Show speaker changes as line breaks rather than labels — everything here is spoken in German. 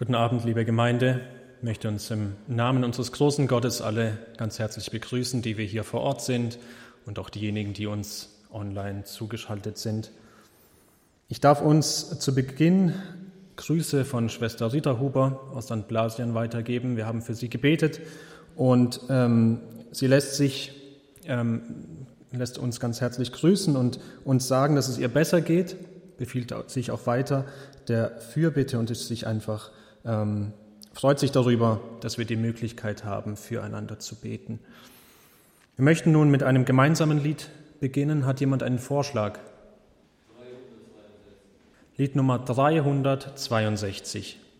Guten Abend, liebe Gemeinde. Ich möchte uns im Namen unseres großen Gottes alle ganz herzlich begrüßen, die wir hier vor Ort sind und auch diejenigen, die uns online zugeschaltet sind. Ich darf uns zu Beginn Grüße von Schwester Rita Huber aus St. Blasien weitergeben. Wir haben für sie gebetet und sie lässt uns ganz herzlich grüßen und uns sagen, dass es ihr besser geht, befiehlt sich auch weiter der Fürbitte und ist sich einfach freut sich darüber, dass wir die Möglichkeit haben, füreinander zu beten. Wir möchten nun mit einem gemeinsamen Lied beginnen. Hat jemand einen Vorschlag? 362. Lied Nummer 362.